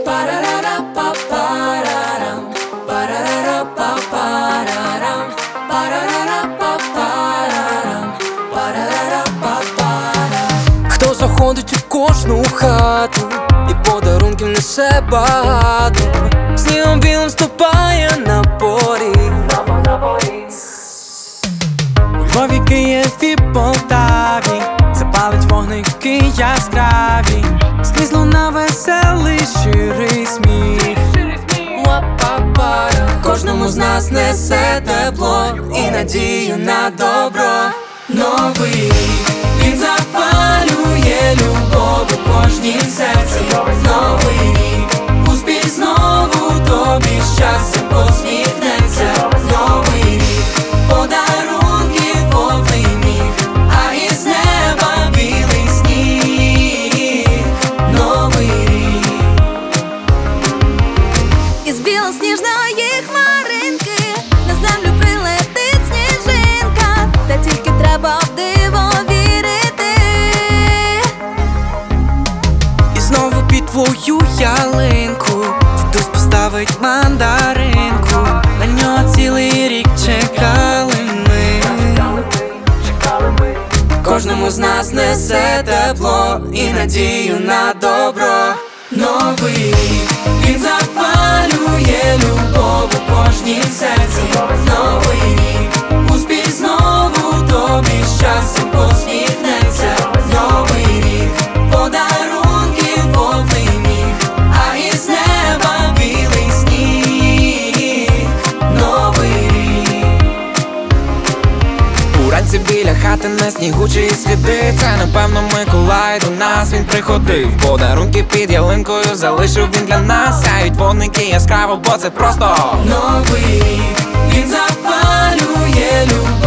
Хто заходить у кожну хату і подарунків несе багато, снігом білим ступає на поріг. У Львові, Києві, Полтаві запалить вогники яскраві, скрізь луна веселий щирий сміх. Кожному з нас несе тепло і надію на добро. Новий рік, він запалює любов у кожнім серці. Новий рік, успіх знову тобі, щастя посміхнеться. Новий рік, подарунків повний міг, а із неба білий сніг. Новий рік. Із білосніжної хмаринки на землю прилетить сніжинка, та тільки треба в диво вірити. І знову під твою ялинку дідусь поставить мандаринку. На нього цілий рік чекали ми. Кожному з нас несе тепло і надію на добро. Новий рік, він запалює любов у кожнім серці. Новий рік, успіх знову тобі, щастя посміхнеться. Новий рік, подарунків повний міг, а із неба білий сніг. Новий рік. Уранці біля хати на снігу чиї сліди. Це напевно Миколай до нас він приходив. Подарунки під ялинкою залишив він для нас. Сяють вогники яскраво, бо це просто Новий рік, він запалює любов